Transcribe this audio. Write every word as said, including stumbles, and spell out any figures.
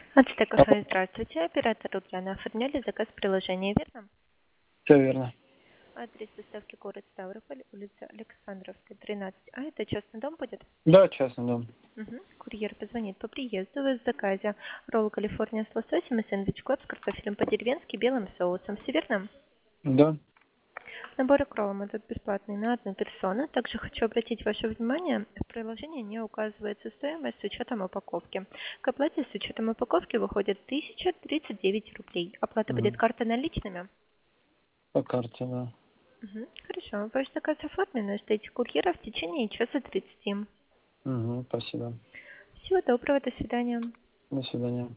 Ацтек Алло. кафе, здравствуйте. Оператор Руслана, оформляли заказ в приложении, верно? Все верно. Адрес доставки город Ставрополь, улица Александровская, тринадцать А. Это частный дом будет? Да, частный дом. Угу. Курьер позвонит по приезду. Вы в заказе ролл Калифорния с лососем и сэндвич клаб с картофелем по-деревенски белым соусом. Все верно? Да. Наборы к роллам идут бесплатные на одну персону. Также хочу обратить ваше внимание, в приложении не указывается стоимость с учетом упаковки. К оплате с учетом упаковки выходит тысяча тридцать девять рублей. Оплата будет Угу. картой наличными? По карте, да. Угу. Хорошо. Ваш заказ оформлен. Ждите курьера в течение часа тридцати. Угу, спасибо. Всего доброго. До свидания. До свидания.